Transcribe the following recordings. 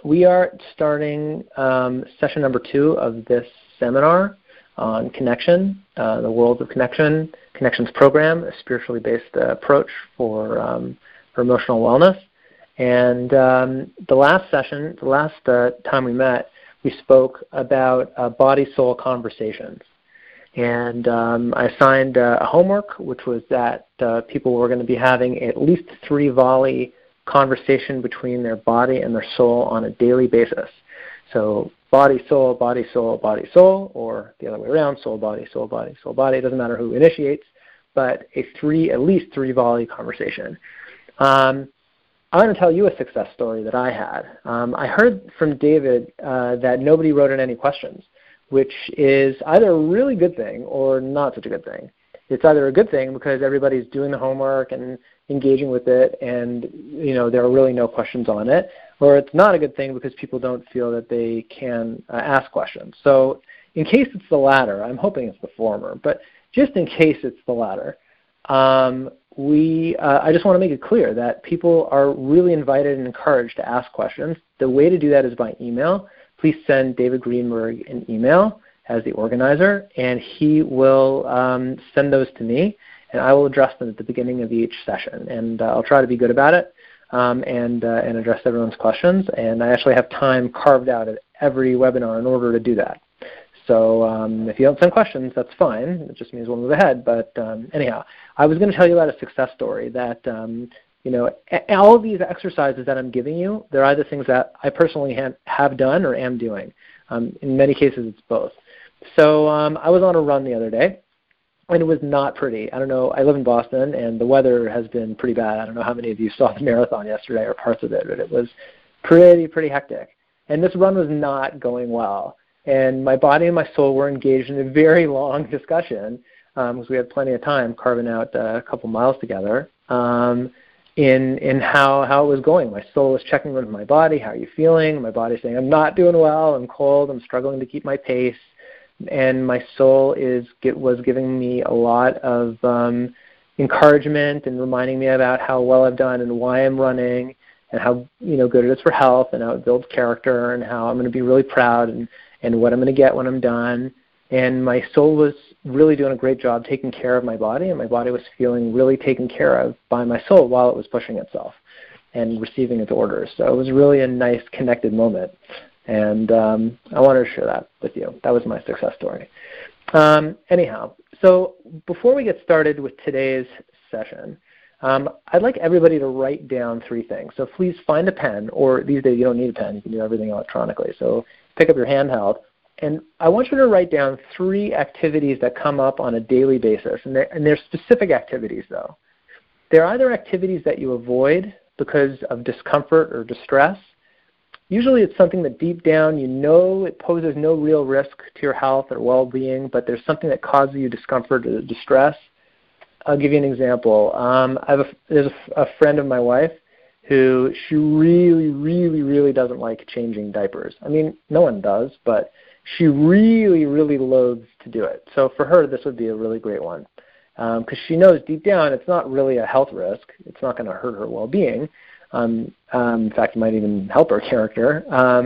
we are starting session number 2 of this seminar on connection, the world of connection, Connections Program, a spiritually based approach for emotional wellness. And the last session, the last time we met, we spoke about body-soul conversations. And I assigned a homework, which was that people were going to be having at least 3 volley conversation between their body and their soul on a daily basis. So body, soul, body, soul, body, soul, or the other way around, soul, body, soul, body, soul, body. It doesn't matter who initiates, but at least 3 volley conversation. I'm going to tell you a success story that I had. I heard from David that nobody wrote in any questions, which is either a really good thing or not such a good thing. It's either a good thing because everybody's doing the homework and engaging with it, and there are really no questions on it, or it's not a good thing because people don't feel that they can ask questions. So in case it's the latter, I'm hoping it's the former, but just in case it's the latter, I just want to make it clear that people are really invited and encouraged to ask questions. The way to do that is by email. Please send David Greenberg an email as the organizer, and he will send those to me, and I will address them at the beginning of each session. And I'll try to be good about it and address everyone's questions. And I actually have time carved out at every webinar in order to do that. So if you don't send questions, that's fine. It just means we'll move ahead. But anyhow, I was going to tell you about a success story that, all of these exercises that I'm giving you, they're either things that I personally have done or am doing. In many cases, it's both. So I was on a run the other day, and it was not pretty. I don't know. I live in Boston, and the weather has been pretty bad. I don't know how many of you saw the marathon yesterday or parts of it, but it was pretty hectic. And this run was not going well. And my body and my soul were engaged in a very long discussion because we had plenty of time carving out a couple miles together in how it was going. My soul was checking with my body. How are you feeling? My body's saying, I'm not doing well. I'm cold. I'm struggling to keep my pace. And my soul was giving me a lot of encouragement and reminding me about how well I've done and why I'm running and how good it is for health and how it builds character and how I'm going to be really proud and what I'm going to get when I'm done. And my soul was really doing a great job taking care of my body, and my body was feeling really taken care of by my soul while it was pushing itself and receiving its orders. So it was really a nice connected moment. And I wanted to share that with you. That was my success story. Anyhow, so before we get started with today's session, I'd like everybody to write down 3 things. So please find a pen, or these days you don't need a pen. You can do everything electronically. So pick up your handheld, and I want you to write down 3 activities that come up on a daily basis. And they're specific activities, though. They're either activities that you avoid because of discomfort or distress. Usually it's something that deep down it poses no real risk to your health or well-being, but there's something that causes you discomfort or distress. I'll give you an example. There's a friend of my wife who she really doesn't like changing diapers. I mean, no one does, but she really loathes to do it. So for her, this would be a really great one because she knows deep down it's not really a health risk. It's not going to hurt her well-being. In fact, it might even help her character.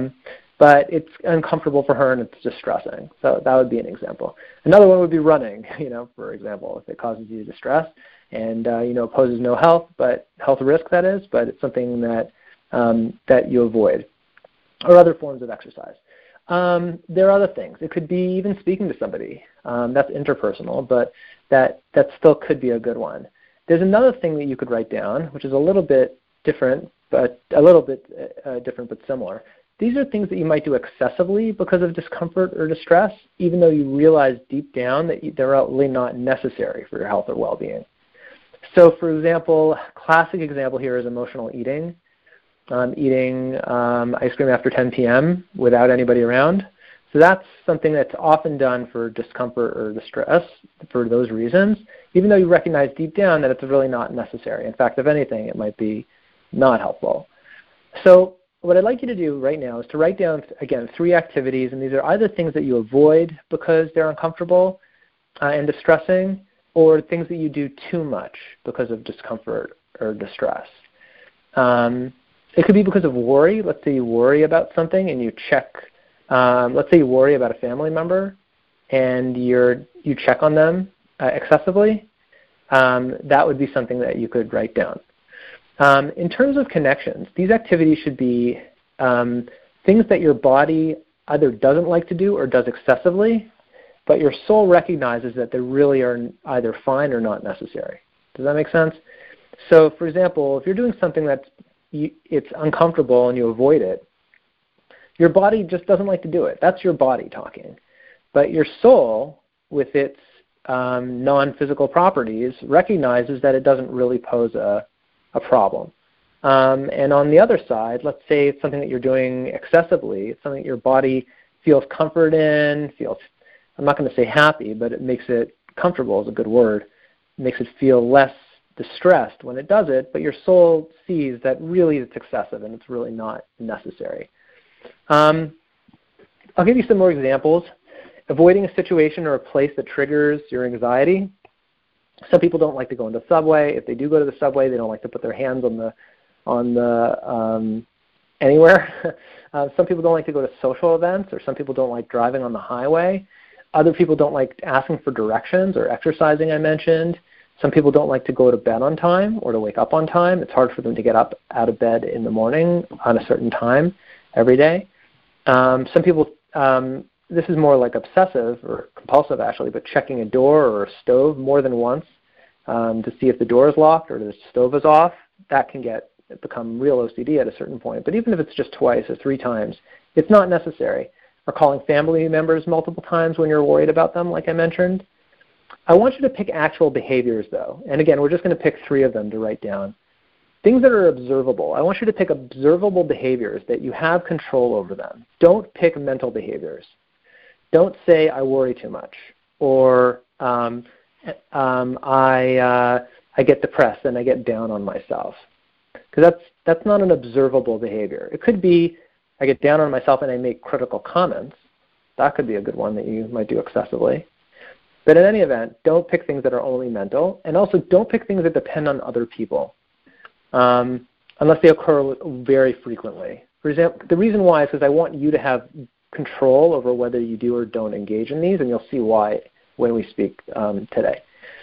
But it's uncomfortable for her and it's distressing. So that would be an example. Another one would be running, for example, if it causes you distress and, poses no health risk, that is, but it's something that you avoid, or other forms of exercise. There are other things. It could be even speaking to somebody. That's interpersonal, but that still could be a good one. There's another thing that you could write down, which is a little bit different, but similar. These are things that you might do excessively because of discomfort or distress, even though you realize deep down that they're really not necessary for your health or well-being. So, for example, classic example here is emotional eating. Eating ice cream after 10 p.m. without anybody around. So that's something that's often done for discomfort or distress for those reasons, even though you recognize deep down that it's really not necessary. In fact, if anything, it might be not helpful. So what I'd like you to do right now is to write down, again, 3 activities, and these are either things that you avoid because they're uncomfortable and distressing, or things that you do too much because of discomfort or distress. It could be because of worry. Let's say you worry about something and you check. Let's say you worry about a family member and you check on them excessively. That would be something that you could write down. In terms of connections, these activities should be things that your body either doesn't like to do or does excessively, but your soul recognizes that they really are either fine or not necessary. Does that make sense? So, for example, if you're doing something it's uncomfortable and you avoid it, your body just doesn't like to do it. That's your body talking. But your soul, with its non-physical properties, recognizes that it doesn't really pose a problem. And on the other side, let's say it's something that you're doing excessively. It's something that your body feels comfort in, I'm not going to say happy, but it makes it comfortable is a good word. It makes it feel less distressed when it does it, but your soul sees that really it's excessive and it's really not necessary. I'll give you some more examples. Avoiding a situation or a place that triggers your anxiety. Some people don't like to go into the subway. If they do go to the subway, they don't like to put their hands on the anywhere. Some people don't like to go to social events, or some people don't like driving on the highway. Other people don't like asking for directions or exercising, I mentioned. Some people don't like to go to bed on time or to wake up on time. It's hard for them to get up out of bed in the morning on a certain time every day. Some people, this is more like obsessive or compulsive actually, but checking a door or a stove more than once to see if the door is locked or the stove is off, that can become real OCD at a certain point. But even if it's just twice or 3 times, it's not necessary. Or calling family members multiple times when you're worried about them, like I mentioned. I want you to pick actual behaviors, though. And again, we're just going to pick 3 of them to write down. Things that are observable. I want you to pick observable behaviors that you have control over them. Don't pick mental behaviors. Don't say, I worry too much, or I get depressed and I get down on myself. Because that's not an observable behavior. It could be, I get down on myself and I make critical comments. That could be a good one that you might do excessively. But in any event, don't pick things that are only mental, and also don't pick things that depend on other people, unless they occur very frequently. For example, the reason why is because I want you to have control over whether you do or don't engage in these, and you'll see why when we speak today.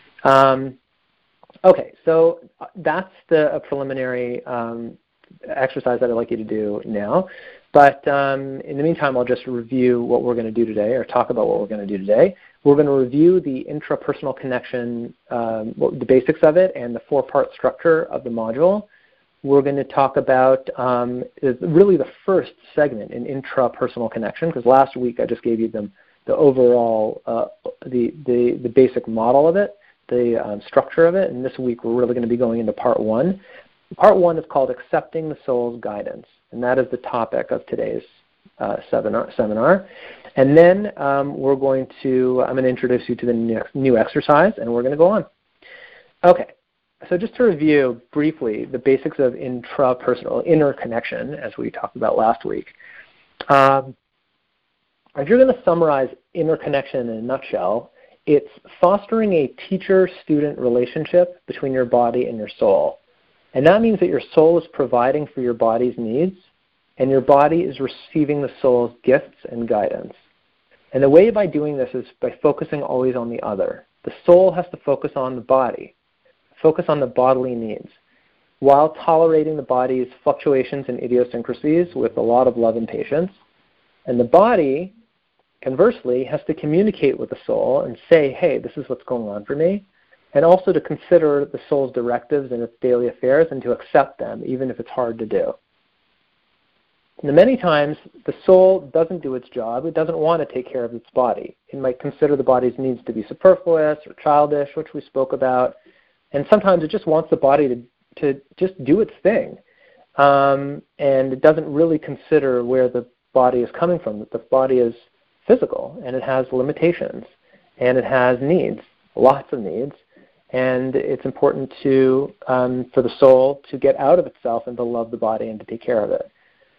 Okay, so that's the preliminary exercise that I'd like you to do now. But in the meantime, I'll just review what we're going to do today, or talk about what we're going to do today. We're going to review the intrapersonal connection, the basics of it, and the 4-part structure of the module. We're going to talk about really the first segment in intrapersonal connection, because last week I just gave you the overall, the basic model of it, the structure of it, and this week we're really going to be going into part 1. Part 1 is called Accepting the Soul's Guidance, and that is the topic of today's seminar. And then I'm going to introduce you to the next new exercise, and we're going to go on. Okay, so just to review briefly the basics of intrapersonal interconnection, as we talked about last week. If you're going to summarize interconnection in a nutshell, it's fostering a teacher-student relationship between your body and your soul. And that means that your soul is providing for your body's needs, and your body is receiving the soul's gifts and guidance. And the way by doing this is by focusing always on the other. The soul has to focus on the body, focus on the bodily needs, while tolerating the body's fluctuations and idiosyncrasies with a lot of love and patience. And the body, conversely, has to communicate with the soul and say, hey, this is what's going on for me, and also to consider the soul's directives in its daily affairs and to accept them, even if it's hard to do. Now, many times, the soul doesn't do its job. It doesn't want to take care of its body. It might consider the body's needs to be superfluous or childish, which we spoke about, and sometimes it just wants the body to just do its thing, and it doesn't really consider where the body is coming from, that the body is physical, and it has limitations, and it has needs, lots of needs, and it's important for the soul to get out of itself and to love the body and to take care of it.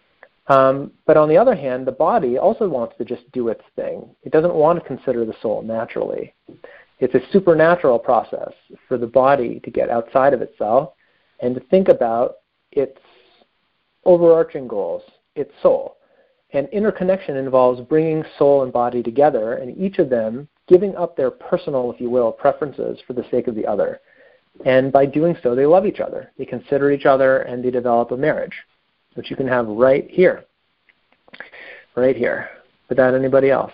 But on the other hand, the body also wants to just do its thing. It doesn't want to consider the soul naturally. It's a supernatural process for the body to get outside of itself and to think about its overarching goals, it's soul. And interconnection involves bringing soul and body together, and each of them giving up their personal, if you will, preferences for the sake of the other. And by doing so, they love each other. They consider each other, and they develop a marriage, which you can have right here, without anybody else.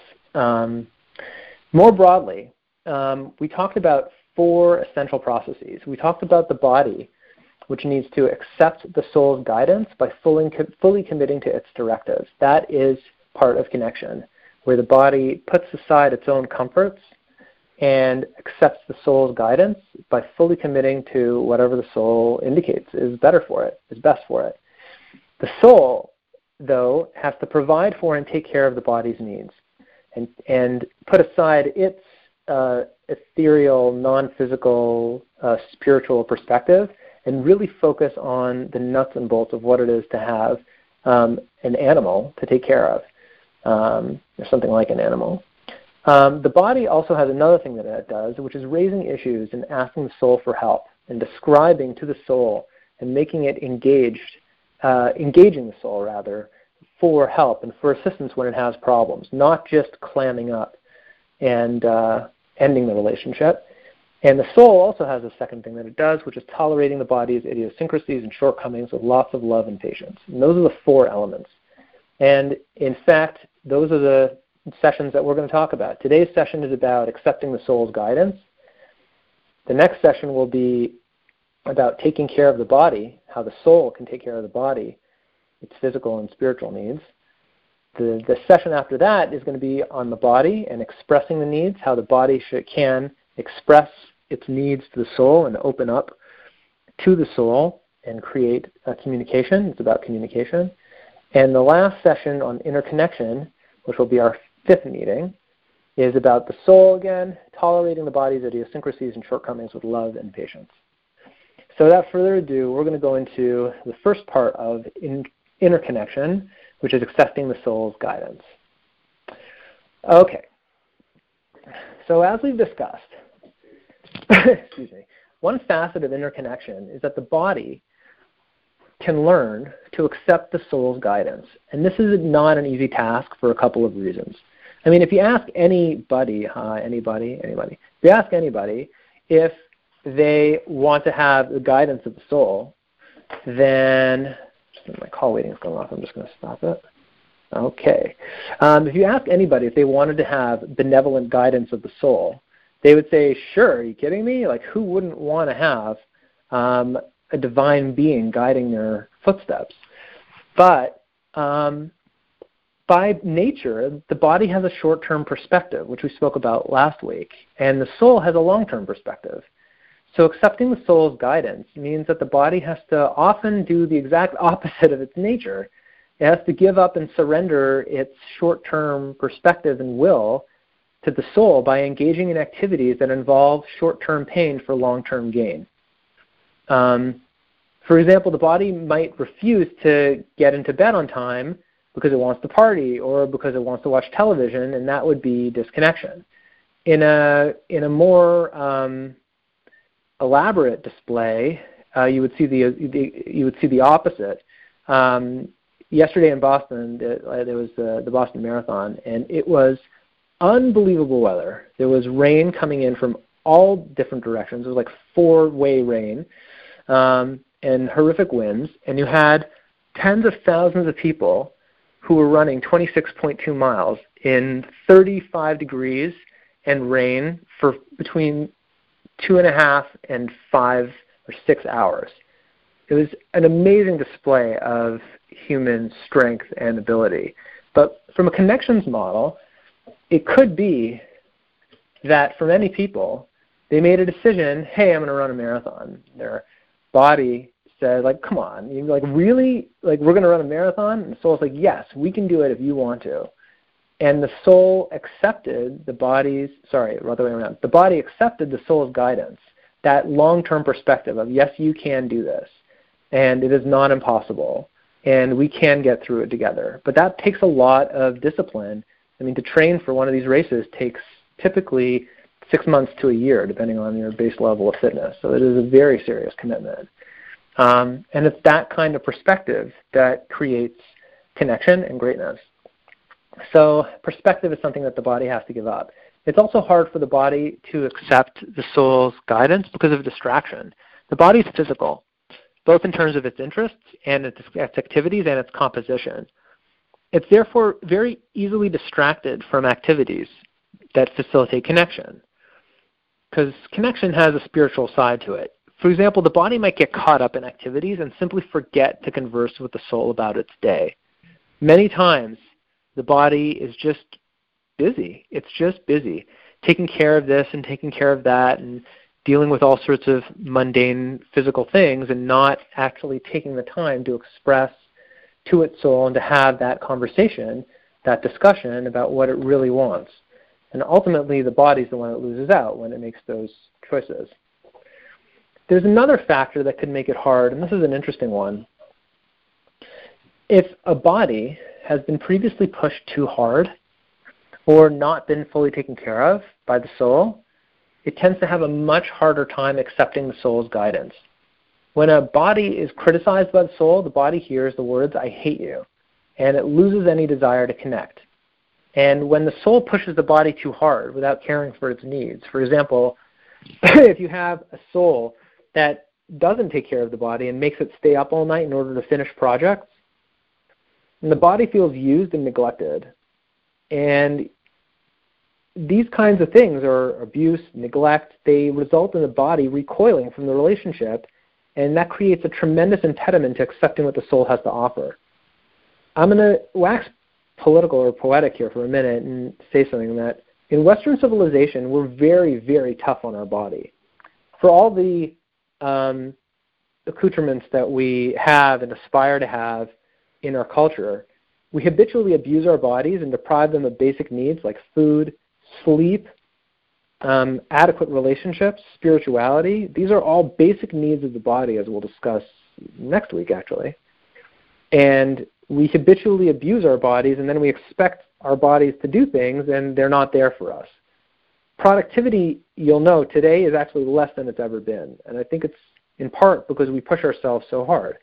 More broadly, we talked about 4 essential processes. We talked about the body, which needs to accept the soul's guidance by fully committing to its directives. That is part of connection, where the body puts aside its own comforts and accepts the soul's guidance by fully committing to whatever the soul indicates is better for it, is best for it. The soul, though, has to provide for and take care of the body's needs and put aside its ethereal, non-physical, spiritual perspective and really focus on the nuts and bolts of what it is to have an animal to take care of, or something like an animal. The body also has another thing that it does, which is raising issues and asking the soul for help and describing to the soul and making it engaging the soul, rather, for help and for assistance when it has problems, not just clamming up and ending the relationship. And the soul also has a second thing that it does, which is tolerating the body's idiosyncrasies and shortcomings with lots of love and patience. And those are the 4 elements. And in fact, those are the sessions that we're going to talk about. Today's session is about accepting the soul's guidance. The next session will be about taking care of the body, how the soul can take care of the body, its physical and spiritual needs. The session after that is going to be on the body and expressing the needs, how the body can express its needs to the soul and open up to the soul and create a communication. It's about communication. And the last session on interconnection, which will be our 5th meeting, is about the soul again, tolerating the body's idiosyncrasies and shortcomings with love and patience. So without further ado, we're going to go into the first part of interconnection, which is accepting the soul's guidance. Okay. So as we've discussed, excuse me, one facet of interconnection is that the body can learn to accept the soul's guidance. And this is not an easy task for a couple of reasons. I mean, if you ask anybody, if you ask anybody if they want to have the guidance of the soul, then, my call waiting is going off, I'm just going to stop it. Okay. If you ask anybody if they wanted to have benevolent guidance of the soul, they would say, sure, are you kidding me? Like, who wouldn't want to have a divine being guiding their footsteps? But by nature, the body has a short-term perspective, which we spoke about last week, and the soul has a long-term perspective. So accepting the soul's guidance means that the body has to often do the exact opposite of its nature. It has to give up and surrender its short-term perspective and will to the soul by engaging in activities that involve short-term pain for long-term gain. For example, the body might refuse to get into bed on time because it wants to party or because it wants to watch television, and that would be disconnection. In a more elaborate display, you would see the opposite. Yesterday in Boston, there was the Boston Marathon, and it was unbelievable weather. There was rain coming in from all different directions. It was like 4-way rain and horrific winds, and you had tens of thousands of people who were running 26.2 miles in 35 degrees and rain for between 2.5 and 5 or 6 hours. It was an amazing display of human strength and ability. But from a connections model, it could be that for many people, they made a decision, hey, I'm going to run a marathon. Their body said, like, come on, you're like, really? Like, we're going to run a marathon? And the soul's like, yes, we can do it if you want to. And the soul accepted the body's, other way around. The body accepted the soul's guidance, that long-term perspective of, yes, you can do this, and it is not impossible, and we can get through it together. But that takes a lot of discipline. I mean, to train for one of these races takes typically 6 months to a year, depending on your base level of fitness. So it is a very serious commitment. And it's that kind of perspective that creates connection and greatness. So perspective is something that the body has to give up. It's also hard for the body to accept the soul's guidance because of distraction. The body is physical, both in terms of its interests and its activities and its composition. It's therefore very easily distracted from activities that facilitate connection, because connection has a spiritual side to it. For example, the body might get caught up in activities and simply forget to converse with the soul about its day. Many times, the body is just busy. It's just busy, taking care of this and taking care of that and dealing with all sorts of mundane physical things and not actually taking the time to express to its soul and to have that conversation, that discussion about what it really wants. And ultimately, the body's the one that loses out when it makes those choices. There's another factor that could make it hard, and this is an interesting one. If a body has been previously pushed too hard or not been fully taken care of by the soul, it tends to have a much harder time accepting the soul's guidance. When a body is criticized by the soul, the body hears the words, "I hate you," and it loses any desire to connect. And when the soul pushes the body too hard without caring for its needs, for example, if you have a soul that doesn't take care of the body and makes it stay up all night in order to finish projects, and the body feels used and neglected. And these kinds of things, or abuse, neglect, they result in the body recoiling from the relationship, and that creates a tremendous impediment to accepting what the soul has to offer. I'm going to wax political or poetic here for a minute and say something that in Western civilization, we're very, very tough on our body. For all the accoutrements that we have and aspire to have in our culture, we habitually abuse our bodies and deprive them of basic needs like food, sleep, adequate relationships, spirituality. These are all basic needs of the body, as we'll discuss next week, actually. And we habitually abuse our bodies, and then we expect our bodies to do things, and they're not there for us. Productivity, you'll know, today is actually less than it's ever been. And I think it's in part because we push ourselves so hard.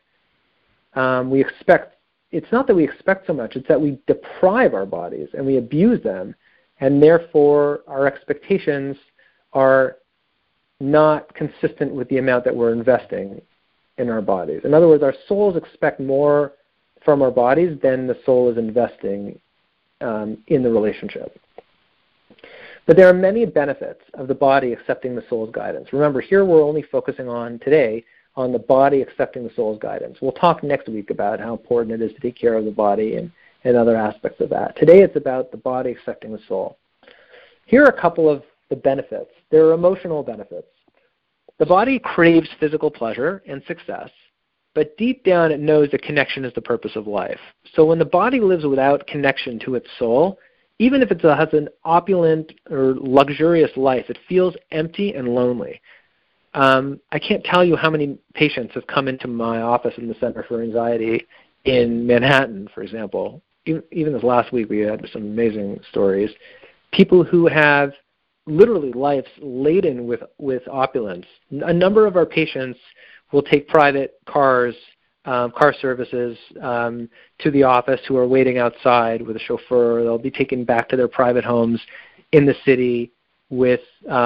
It's not that we expect so much, it's that we deprive our bodies and we abuse them, and therefore our expectations are not consistent with the amount that we're investing in our bodies. In other words, our souls expect more from our bodies than the soul is investing in the relationship. But there are many benefits of the body accepting the soul's guidance. Remember, here we're only focusing on today on the body accepting the soul's guidance. We'll talk next week about how important it is to take care of the body and other aspects of that. Today it's about the body accepting the soul. Here are a couple of the benefits. There are emotional benefits. The body craves physical pleasure and success, but deep down it knows that connection is the purpose of life. So when the body lives without connection to its soul, even if it has an opulent or luxurious life, it feels empty and lonely. I can't tell you how many patients have come into my office in the Center for Anxiety in Manhattan, for example. Even this last week we had some amazing stories. People who have literally lives laden with opulence. A number of our patients will take private cars, car services to the office who are waiting outside with a chauffeur. They'll be taken back to their private homes in the city with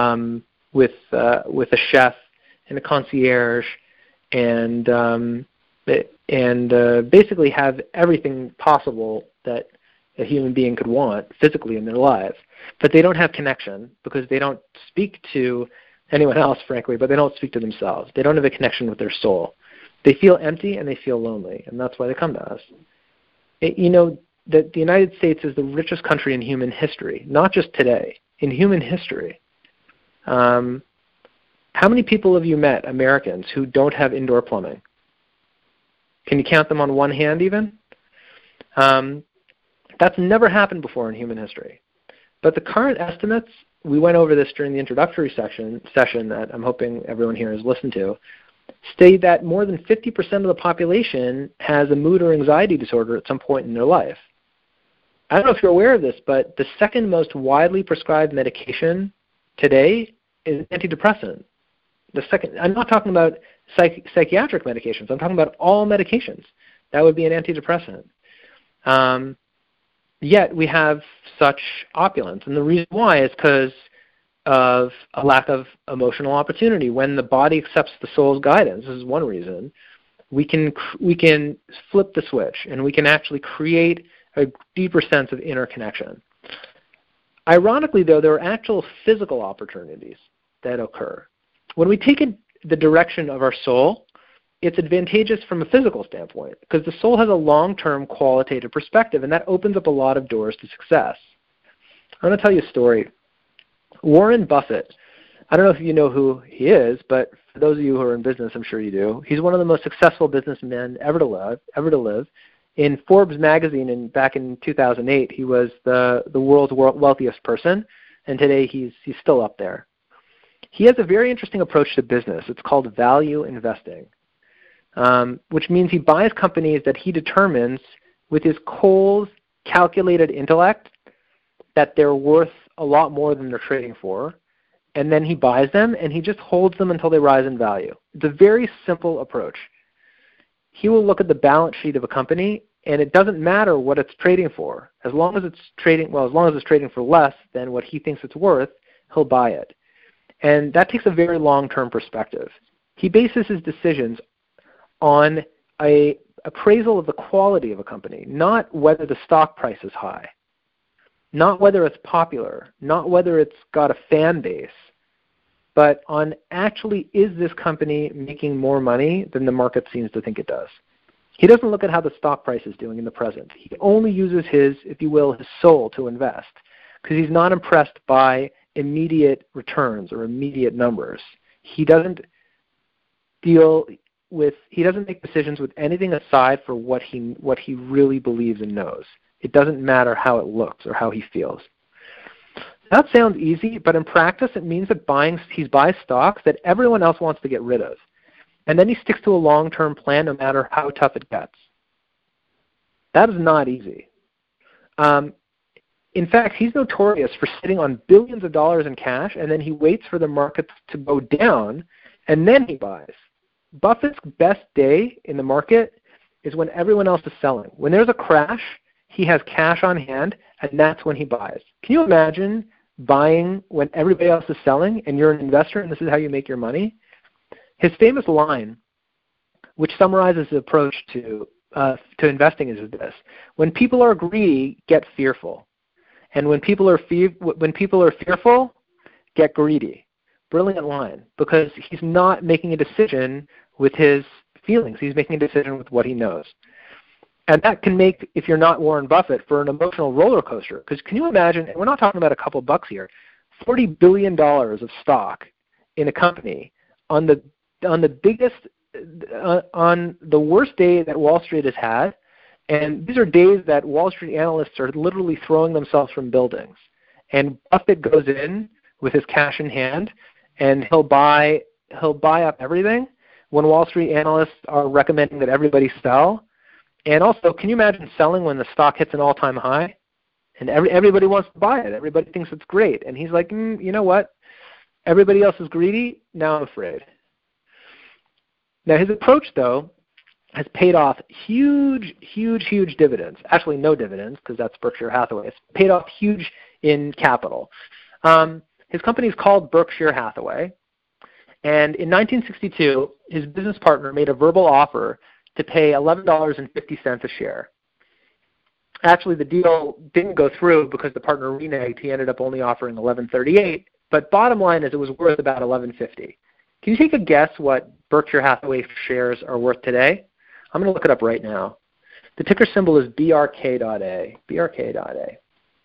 a chef and a concierge, and basically have everything possible that a human being could want physically in their lives. But they don't have connection because they don't speak to anyone else, frankly, but they don't speak to themselves. They don't have a connection with their soul. They feel empty and they feel lonely, and that's why they come to us. The United States is the richest country in human history, not just today, in human history. How many people have you met, Americans, who don't have indoor plumbing? Can you count them on one hand even? That's never happened before in human history. But the current estimates, we went over this during the introductory session that I'm hoping everyone here has listened to, state that more than 50% of the population has a mood or anxiety disorder at some point in their life. I don't know if you're aware of this, but the second most widely prescribed medication today is antidepressant. I'm not talking about psychiatric medications. I'm talking about all medications. That would be an antidepressant. Yet we have such opulence. And the reason why is because of a lack of emotional opportunity. When the body accepts the soul's guidance, this is one reason, we can flip the switch and we can actually create a deeper sense of inner connection. Ironically, though, there are actual physical opportunities that occur. When we take the direction of our soul, it's advantageous from a physical standpoint because the soul has a long-term qualitative perspective, and that opens up a lot of doors to success. I'm going to tell you a story. Warren Buffett, I don't know if you know who he is, but for those of you who are in business, I'm sure you do. He's one of the most successful businessmen ever to live. In Forbes magazine, back in 2008, he was the world's wealthiest person, and today he's still up there. He has a very interesting approach to business. It's called value investing, which means he buys companies that he determines with his cold, calculated intellect that they're worth a lot more than they're trading for, and then he buys them and he just holds them until they rise in value. It's a very simple approach. He will look at the balance sheet of a company, and it doesn't matter what it's trading for. As long as it's trading for less than what he thinks it's worth, he'll buy it. And that takes a very long-term perspective. He bases his decisions on an appraisal of the quality of a company, not whether the stock price is high, not whether it's popular, not whether it's got a fan base, but on actually, is this company making more money than the market seems to think it does? He doesn't look at how the stock price is doing in the present. He only uses his, if you will, his soul to invest because he's not impressed by immediate returns or immediate numbers. He doesn't make decisions with anything aside for what he really believes and knows. It doesn't matter how it looks or how he feels. That sounds easy, but in practice it means that he buys stocks that everyone else wants to get rid of. And then he sticks to a long-term plan no matter how tough it gets. That is not easy. In fact, he's notorious for sitting on billions of dollars in cash, and then he waits for the markets to go down, and then he buys. Buffett's best day in the market is when everyone else is selling. When there's a crash, he has cash on hand, and that's when he buys. Can you imagine buying when everybody else is selling, and you're an investor, and this is how you make your money? His famous line, which summarizes the approach to investing, is this: when people are greedy, get fearful. And when people are fearful, get greedy. Brilliant line, because he's not making a decision with his feelings. He's making a decision with what he knows. And that can make, if you're not Warren Buffett, for an emotional roller coaster. Because can you imagine, and we're not talking about a couple bucks here, $40 billion of stock in a company on the worst day that Wall Street has had. And these are days that Wall Street analysts are literally throwing themselves from buildings. And Buffett goes in with his cash in hand, and he'll buy up everything when Wall Street analysts are recommending that everybody sell. And also, can you imagine selling when the stock hits an all-time high? And everybody wants to buy it. Everybody thinks it's great. And he's like, you know what? Everybody else is greedy. Now I'm afraid. Now his approach, though, has paid off huge dividends. Actually, no dividends, because that's Berkshire Hathaway. It's paid off huge in capital. His company is called Berkshire Hathaway. And in 1962, his business partner made a verbal offer to pay $11.50 a share. Actually, the deal didn't go through because the partner reneged. He ended up only offering $11.38. But bottom line is it was worth about $11.50. Can you take a guess what Berkshire Hathaway shares are worth today? I'm going to look it up right now. The ticker symbol is BRK.A. BRK.A.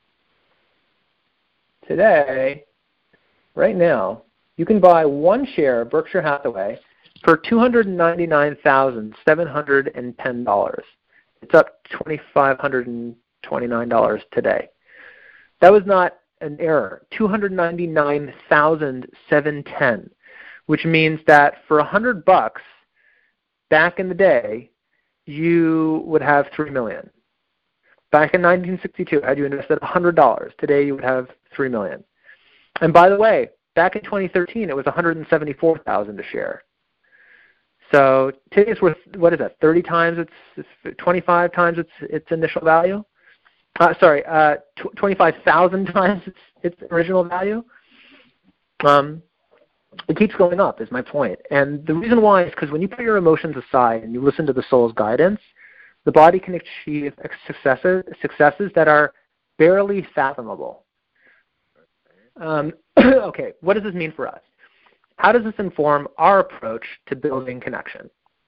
Today, right now, you can buy one share of Berkshire Hathaway for $299,710. It's up $2,529 today. That was not an error. $299,710, which means that for $100 back in the day, you would have $3 million. Back in 1962, had you invested $100, today you would have $3 million. And by the way, back in 2013, it was $174,000 a share. So today it's worth, 30 times its 25 times its initial value? 25,000 times its original value. It keeps going up is my point. And the reason why is because when you put your emotions aside and you listen to the soul's guidance, the body can achieve successes that are barely fathomable. Okay, what does this mean for us? How does this inform our approach to building connection?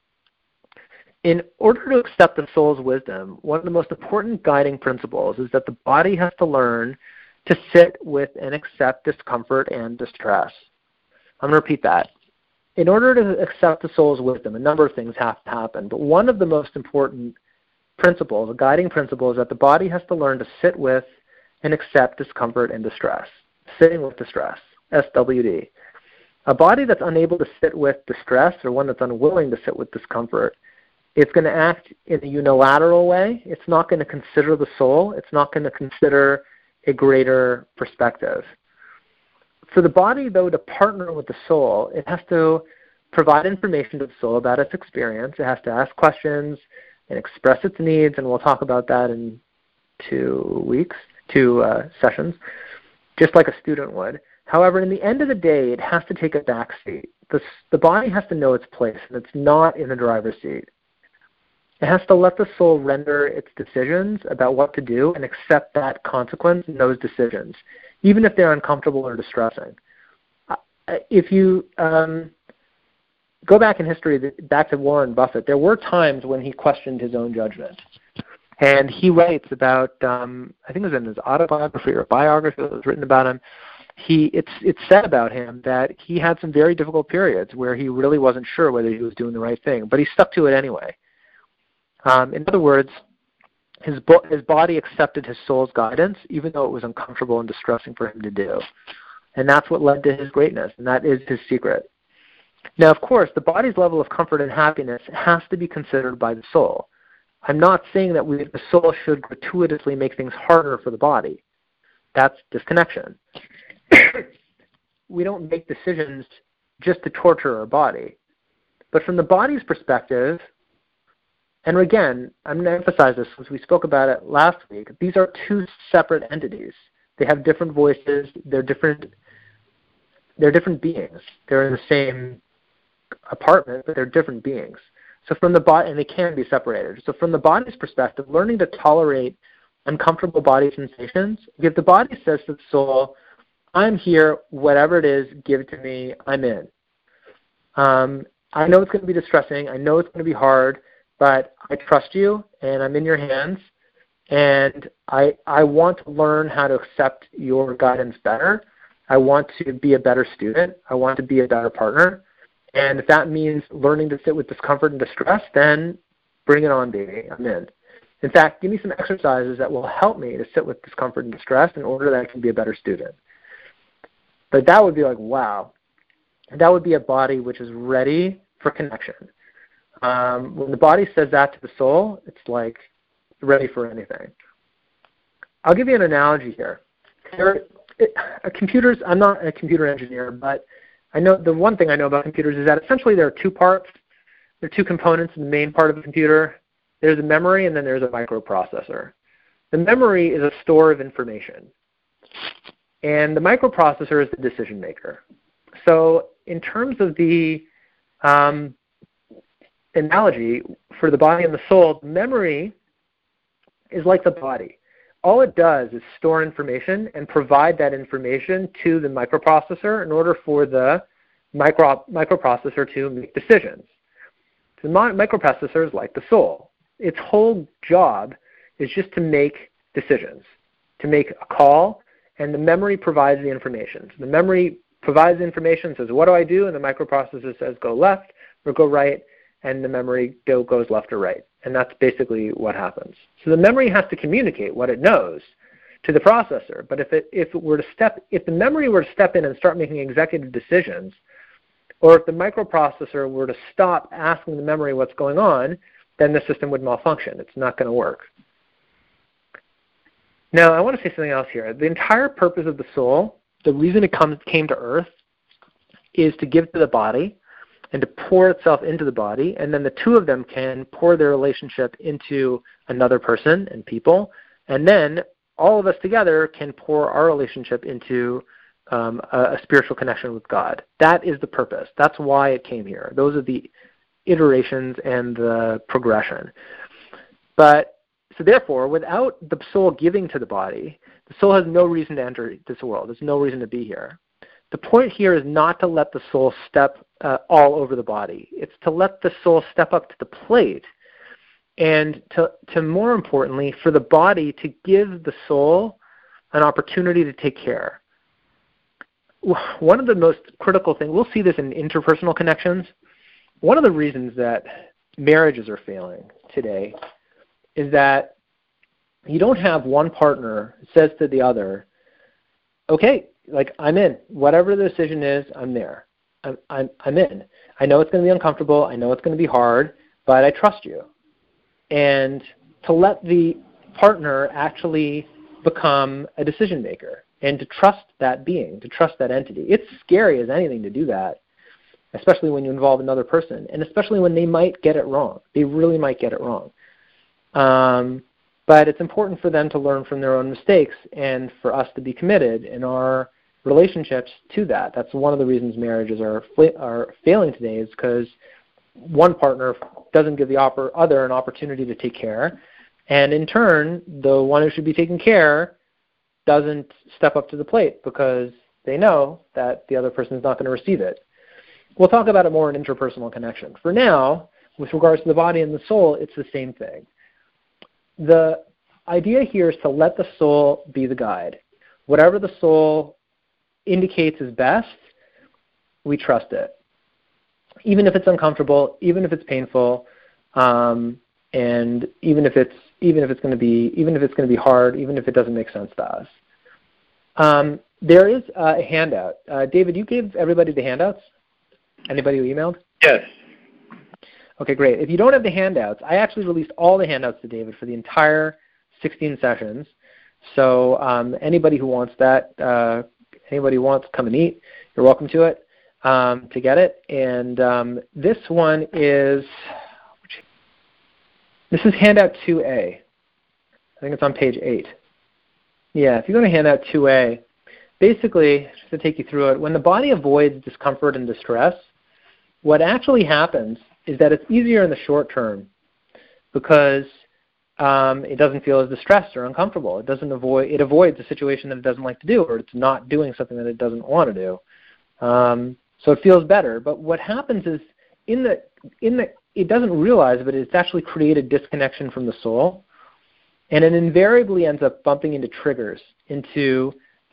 In order to accept the soul's wisdom, one of the most important guiding principles is that the body has to learn to sit with and accept discomfort and distress. I'm going to repeat that. In order to accept the soul's wisdom, a number of things have to happen, but one of the most important principles, a guiding principle, is that the body has to learn to sit with and accept discomfort and distress. Sitting with distress, SWD. A body that's unable to sit with distress, or one that's unwilling to sit with discomfort, it's going to act in a unilateral way. It's not going to consider the soul. It's not going to consider a greater perspective. For the body, though, to partner with the soul, it has to provide information to the soul about its experience. It has to ask questions and express its needs, and we'll talk about that in 2 sessions, just like a student would. However, in the end of the day, it has to take a back seat. The body has to know its place, and it's not in the driver's seat. It has to let the soul render its decisions about what to do and accept that consequence in those decisions, even if they're uncomfortable or distressing. If you go back in history, back to Warren Buffett, there were times when he questioned his own judgment. And he writes about, I think it was in his autobiography or biography that was written about him, it's said about him that he had some very difficult periods where he really wasn't sure whether he was doing the right thing, but he stuck to it anyway. In other words, his body accepted his soul's guidance, even though it was uncomfortable and distressing for him to do. And that's what led to his greatness, and that is his secret. Now, of course, the body's level of comfort and happiness has to be considered by the soul. I'm not saying that the soul should gratuitously make things harder for the body. That's disconnection. We don't make decisions just to torture our body. But from the body's perspective, and again, I'm going to emphasize this since we spoke about it last week, these are two separate entities. They have different voices. They're different beings. They're in the same apartment, but they're different beings. So from the body, and they can be separated. So from the body's perspective, learning to tolerate uncomfortable body sensations, if the body says to the soul, I'm here, whatever it is, give it to me, I'm in. I know it's going to be distressing. I know it's going to be hard, but I trust you, and I'm in your hands, and I want to learn how to accept your guidance better. I want to be a better student. I want to be a better partner. And if that means learning to sit with discomfort and distress, then bring it on, baby. I'm in. In fact, give me some exercises that will help me to sit with discomfort and distress in order that I can be a better student. But that would be like, wow. That would be a body which is ready for connection. When the body says that to the soul, it's like ready for anything. I'll give you an analogy here. Computers, I'm not a computer engineer, but I know the one thing I know about computers is that essentially there are two parts. There are two components in the main part of a computer. There's a memory and then there's a microprocessor. The memory is a store of information. And the microprocessor is the decision maker. So in terms of the analogy for the body and the soul, memory is like the body. All it does is store information and provide that information to the microprocessor in order for the microprocessor to make decisions. The microprocessor is like the soul. Its whole job is just to make decisions, to make a call, and the memory provides the information. So the memory provides the information, says, what do I do? And the microprocessor says, go left or go right, and the memory goes left or right. And that's basically what happens. So the memory has to communicate what it knows to the processor. But if the memory were to step in and start making executive decisions, or if the microprocessor were to stop asking the memory what's going on, then the system would malfunction. It's not going to work. Now, I want to say something else here. The entire purpose of the soul, the reason it came to earth, is to give to the body and to pour itself into the body, and then the two of them can pour their relationship into another person and people, and then all of us together can pour our relationship into a spiritual connection with God. That is the purpose. That's why it came here. Those are the iterations and the progression. But so therefore, without the soul giving to the body, the soul has no reason to enter this world. There's no reason to be here. The point here is not to let the soul step all over the body. It's to let the soul step up to the plate, and to more importantly, for the body to give the soul an opportunity to take care. One of the most critical things, we'll see this in interpersonal connections, one of the reasons that marriages are failing today is that you don't have one partner who says to the other, okay, like, I'm in. Whatever the decision is, I'm there. I'm in. I know it's going to be uncomfortable. I know it's going to be hard, but I trust you. And to let the partner actually become a decision maker and to trust that being, to trust that entity. It's scary as anything to do that, especially when you involve another person, and especially when they might get it wrong. They really might get it wrong. But it's important for them to learn from their own mistakes and for us to be committed in our relationships to that. That's one of the reasons marriages are failing today, is because one partner doesn't give the other an opportunity to take care, and in turn, the one who should be taking care doesn't step up to the plate because they know that the other person is not going to receive it. We'll talk about it more in interpersonal connection. For now, with regards to the body and the soul, it's the same thing. The idea here is to let the soul be the guide. Whatever the soul indicates is best, we trust it. Even if it's uncomfortable, even if it's painful, and even if it's going to be hard, even if it doesn't make sense to us. There is a handout. David, you gave everybody the handouts? Anybody who emailed? Yes. Okay, great. If you don't have the handouts, I actually released all the handouts to David for the entire 16 sessions. So anybody who wants that, anybody who wants to come and eat, you're welcome to it, to get it. And this one is, this is handout 2A. I think it's on page 8. Yeah, if you go to handout 2A, basically, just to take you through it, when the body avoids discomfort and distress, what actually happens is that it's easier in the short term because it doesn't feel as distressed or uncomfortable. It avoids a situation that it doesn't like to do, or it's not doing something that it doesn't want to do. So it feels better. But what happens is it doesn't realize, but it's actually created disconnection from the soul, and it invariably ends up bumping into triggers, into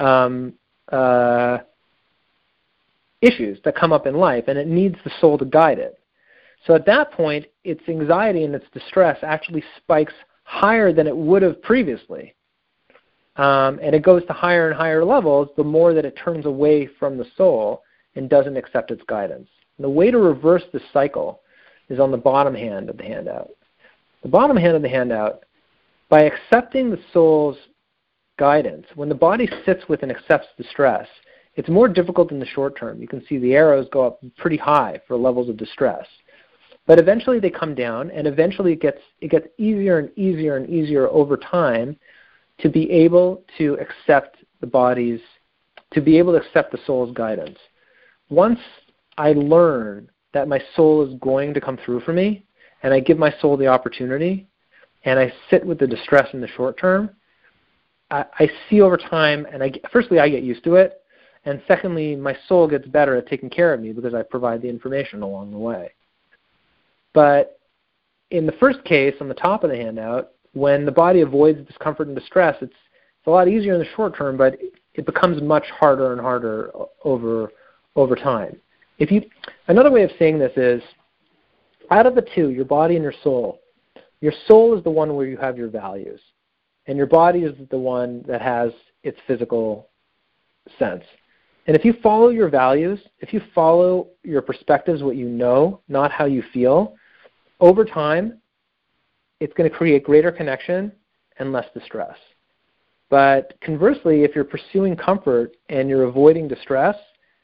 issues that come up in life, and it needs the soul to guide it. So at that point, its anxiety and its distress actually spikes higher than it would have previously. And it goes to higher and higher levels the more that it turns away from the soul and doesn't accept its guidance. And the way to reverse this cycle is on the bottom hand of the handout. The bottom hand of the handout, by accepting the soul's guidance, when the body sits with and accepts distress, it's more difficult in the short term. You can see the arrows go up pretty high for levels of distress. But eventually they come down, and eventually it gets easier and easier and easier over time to be able to accept the soul's guidance. Once I learn that my soul is going to come through for me, and I give my soul the opportunity, and I sit with the distress in the short term, I see over time, and firstly, I get used to it, and secondly, my soul gets better at taking care of me because I provide the information along the way. But in the first case, on the top of the handout, when the body avoids discomfort and distress, it's a lot easier in the short term, but it becomes much harder and harder over time. Another way of saying this is, out of the two, your body and your soul is the one where you have your values, and your body is the one that has its physical sense. And if you follow your values, if you follow your perspectives, what you know, not how you feel, over time, it's going to create greater connection and less distress. But conversely, if you're pursuing comfort and you're avoiding distress,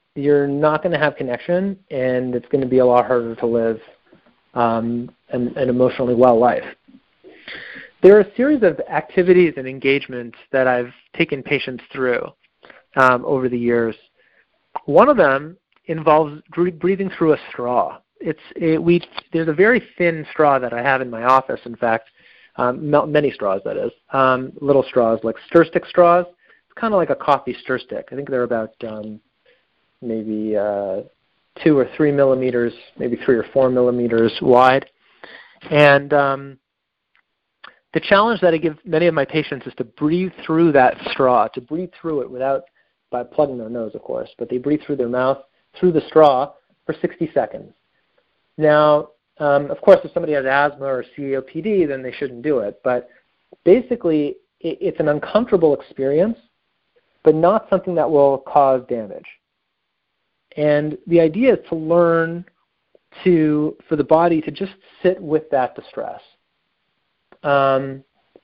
you're not going to have connection, and it's going to be a lot harder to live an emotionally well life. There are a series of activities and engagements that I've taken patients through over the years. One of them involves breathing through a straw. There's a very thin straw that I have in my office, in fact, many straws, that is, little straws like stir stick straws. It's kind of like a coffee stir stick. I think they're about maybe 2 or 3 millimeters, maybe 3 or 4 millimeters wide. And the challenge that I give many of my patients is to breathe through that straw, to breathe through it by plugging their nose, of course, but they breathe through their mouth, through the straw for 60 seconds. Now, of course, if somebody has asthma or COPD, then they shouldn't do it. But basically, it's an uncomfortable experience, but not something that will cause damage. And the idea is to learn for the body to just sit with that distress. That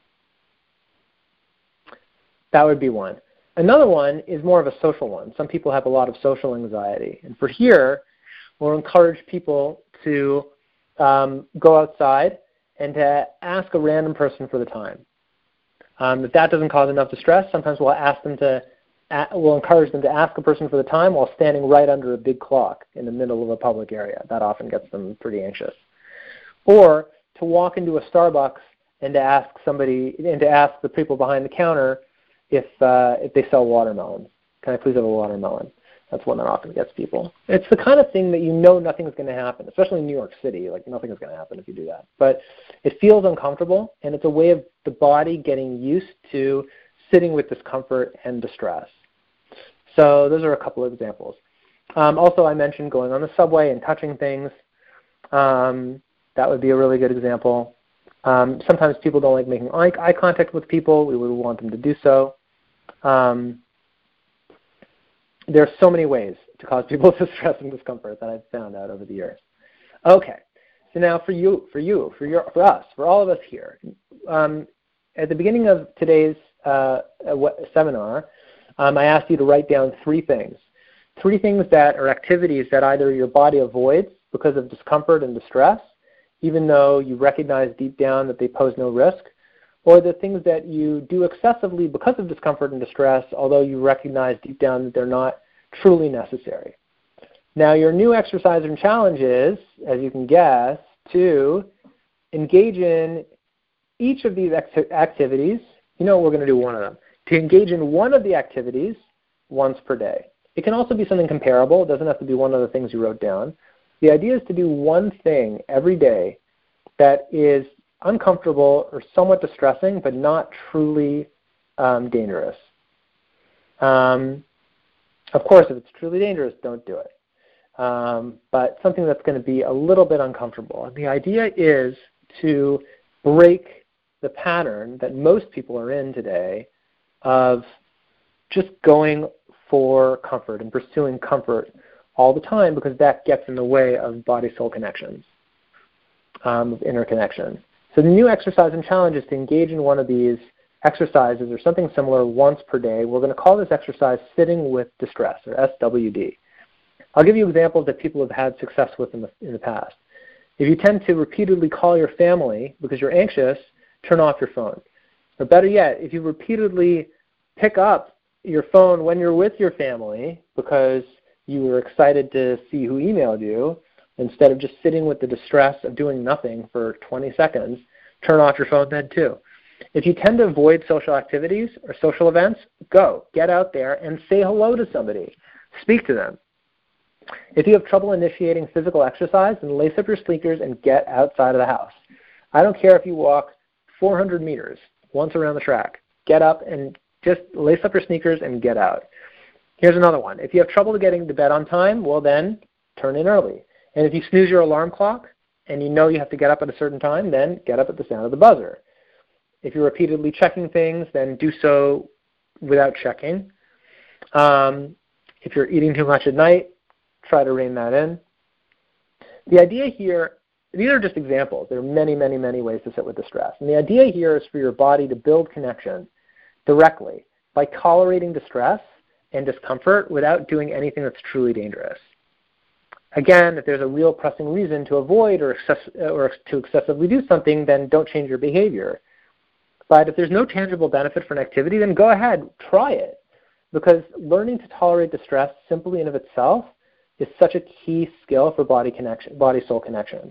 would be one. Another one is more of a social one. Some people have a lot of social anxiety. And for here, we'll encourage people to go outside and to ask a random person for the time. If that doesn't cause enough distress, sometimes we'll encourage them to ask a person for the time while standing right under a big clock in the middle of a public area. That often gets them pretty anxious. Or to walk into a Starbucks and to ask the people behind the counter if they sell watermelons. Can I please have a watermelon? That's one that often gets people. It's the kind of thing that you know nothing is going to happen, especially in New York City. Like, nothing is going to happen if you do that. But it feels uncomfortable, and it's a way of the body getting used to sitting with discomfort and distress. So those are a couple of examples. Also, I mentioned going on the subway and touching things. That would be a really good example. Sometimes people don't like making eye contact with people. We would want them to do so. There are so many ways to cause people distress and discomfort that I've found out over the years. Okay, so now for us, for all of us here, at the beginning of today's seminar, I asked you to write down 3 things. 3 things that are activities that either your body avoids because of discomfort and distress, even though you recognize deep down that they pose no risk, or the things that you do excessively because of discomfort and distress, although you recognize deep down that they're not truly necessary. Now, your new exercise and challenge is, as you can guess, to engage in each of these activities. You know, we're going to do one of them. To engage in one of the activities once per day. It can also be something comparable. It doesn't have to be one of the things you wrote down. The idea is to do one thing every day that is uncomfortable or somewhat distressing, but not truly dangerous. Of course, if it's truly dangerous, don't do it. But something that's going to be a little bit uncomfortable. The idea is to break the pattern that most people are in today of just going for comfort and pursuing comfort all the time, because that gets in the way of body-soul connections, of interconnection. So the new exercise and challenge is to engage in one of these exercises or something similar once per day. We're going to call this exercise Sitting with Distress, or SWD. I'll give you examples that people have had success with in the past. If you tend to repeatedly call your family because you're anxious, turn off your phone. Or better yet, if you repeatedly pick up your phone when you're with your family because you were excited to see who emailed you, instead of just sitting with the distress of doing nothing for 20 seconds, turn off your phone then too. If you tend to avoid social activities or social events, get out there and say hello to somebody. Speak to them. If you have trouble initiating physical exercise, then lace up your sneakers and get outside of the house. I don't care if you walk 400 meters once around the track. Get up and just lace up your sneakers and get out. Here's another one. If you have trouble getting to bed on time, well then, turn in early. And if you snooze your alarm clock and you know you have to get up at a certain time, then get up at the sound of the buzzer. If you're repeatedly checking things, then do so without checking. If you're eating too much at night, try to rein that in. The idea here, these are just examples. There are many, many, many ways to sit with distress. And the idea here is for your body to build connection directly by tolerating distress and discomfort without doing anything that's truly dangerous. Again, if there's a real pressing reason to avoid or to excessively do something, then don't change your behavior. But if there's no tangible benefit for an activity, then go ahead, try it. Because learning to tolerate distress simply in of itself is such a key skill for body-soul connection.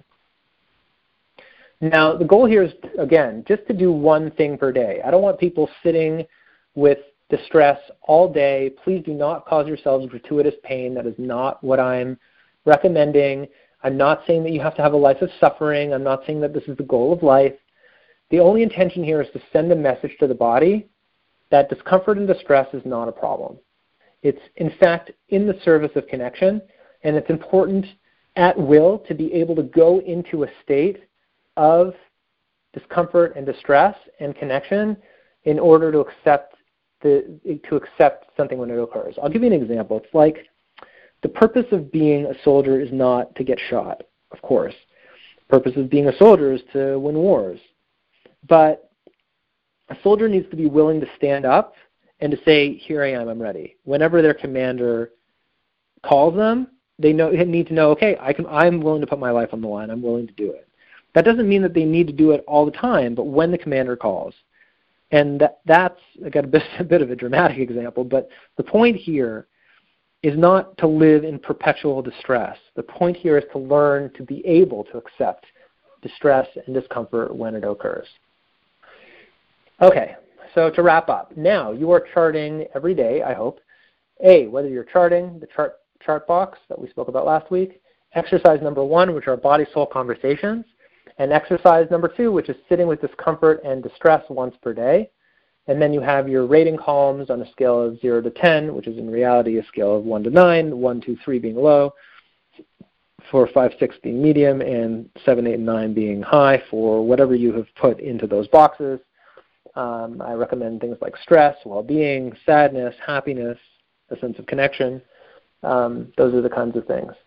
Now, the goal here is, again, just to do one thing per day. I don't want people sitting with distress all day. Please do not cause yourselves gratuitous pain. That is not what I'm recommending. I'm not saying that you have to have a life of suffering. I'm not saying that this is the goal of life. The only intention here is to send a message to the body that discomfort and distress is not a problem. It's, in fact, in the service of connection, and it's important at will to be able to go into a state of discomfort and distress and connection in order to accept something when it occurs. I'll give you an example. It's like the purpose of being a soldier is not to get shot, of course. The purpose of being a soldier is to win wars. But a soldier needs to be willing to stand up and to say, here I am, I'm ready. Whenever their commander calls them, they need to know, okay, I'm willing to put my life on the line. I'm willing to do it. That doesn't mean that they need to do it all the time, but when the commander calls. And that's, I got a bit of a dramatic example, but the point here is not to live in perpetual distress. The point here is to learn to be able to accept distress and discomfort when it occurs. Okay, so to wrap up, now you are charting every day, I hope, whether you're charting the chart box that we spoke about last week, exercise number 1, which are body-soul conversations, and exercise number 2, which is sitting with discomfort and distress once per day. And then you have your rating columns on a scale of 0 to 10, which is in reality a scale of 1 to 9, 1, 2, 3 being low, 4, 5, 6 being medium, and 7, 8, and 9 being high for whatever you have put into those boxes. I recommend things like stress, well-being, sadness, happiness, a sense of connection. Those are the kinds of things.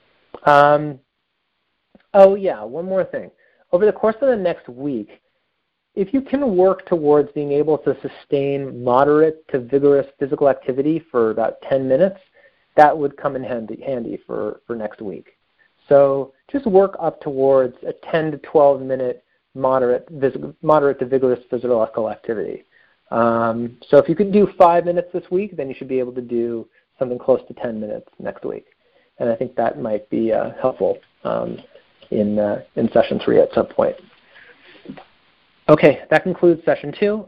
One more thing. Over the course of the next week, if you can work towards being able to sustain moderate to vigorous physical activity for about 10 minutes, that would come in handy for next week. So just work up towards a 10 to 12 minute moderate to vigorous physical activity. So if you can do 5 minutes this week, then you should be able to do something close to 10 minutes next week. And I think that might be helpful in session 3 at some point. Okay, that concludes session 2.